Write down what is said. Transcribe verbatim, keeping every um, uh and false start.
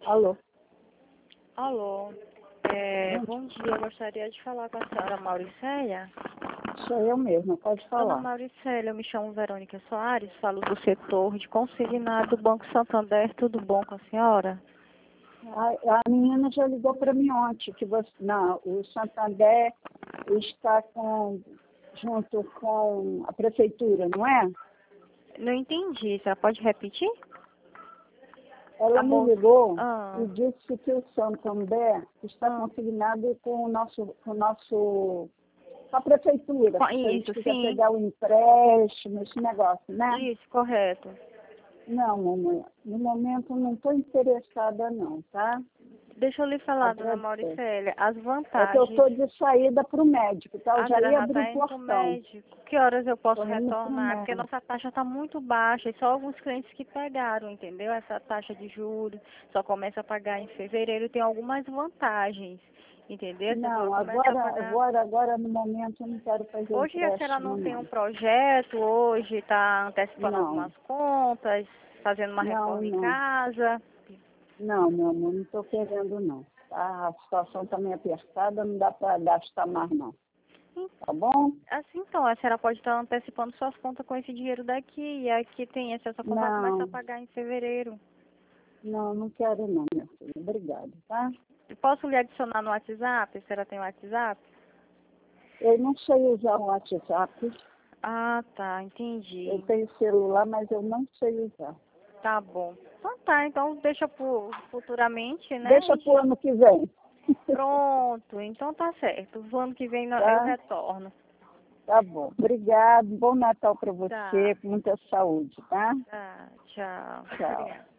Alô? Alô, é, bom dia, eu gostaria de falar com a senhora Mauricéia. Sou eu mesma, pode Dona falar. Mauricéia, eu me chamo Verônica Soares, falo do setor de consignado do Banco Santander, tudo bom com a senhora? A, a menina já ligou para mim ontem, que você, não, o Santander está com, junto com a prefeitura, não é? Não entendi, você pode repetir? Ela A me moça- ligou Ah. e disse que o Santander está Ah. consignado com o nosso, com o nosso, com a prefeitura. Com- Se a gente Isso, quiser sim. pegar o empréstimo, esse negócio, né? Isso, correto. Não, mamãe, no momento eu não estou interessada não, tá? Deixa eu lhe falar, dona Agradecer. Mauricéia, as É que eu vantagens... estou de saída para o médico, tá? Eu A já senhora ia já abrir está o indo para o portão. médico. Que horas eu posso Estou indo para o retornar? Porque médico. nossa taxa está muito baixa e só alguns clientes que pegaram, entendeu? Essa taxa de juros só começa a pagar em fevereiro e tem algumas vantagens, entendeu? Você só Não, começa a agora, pagar... agora, agora no momento eu não quero fazer Hoje a senhora empréstimo, não tem um não. projeto, hoje está antecipando Não, algumas contas, fazendo uma não, reforma em não. casa. Não, meu amor, não estou querendo, não. Tá? A situação está meio apertada, não dá para gastar mais, não. Tá bom? Assim, então, a senhora pode estar antecipando suas contas com esse dinheiro daqui, e aqui tem, esse, essa conta vai começar a Não, pagar em fevereiro. não, não quero, não, minha filha. Obrigada, tá? Posso lhe adicionar no WhatsApp? A senhora tem WhatsApp? Eu não sei usar o WhatsApp. Ah, tá, Eu entendi. tenho celular, mas eu não sei usar. Tá bom. Então tá, então deixa por futuramente, né? Deixa pro ano que vem. Pronto, então tá certo. O ano que vem eu Tá? retorno. Tá bom. Obrigado. Bom Natal para Tá, você, com muita saúde, tá? tá, tchau. Tchau. Obrigada.